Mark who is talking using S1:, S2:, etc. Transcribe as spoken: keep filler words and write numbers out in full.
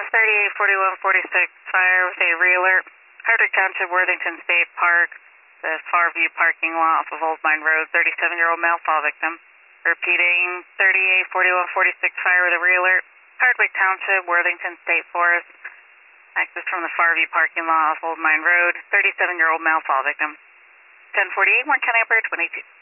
S1: thirty-eight forty-one forty-six, fire with a re-alert. Hardwick Township, Worthington State Park, the Farview parking lot off of Old Mine Road, thirty-seven-year-old male fall victim. Repeating, thirty-eight forty-one forty-six, fire with a re-alert. Hardwick Township, Worthington State Forest, access from the Farview parking lot off Old Mine Road, thirty-seven-year-old male fall victim. ten forty-eight, one County Operator twenty-two.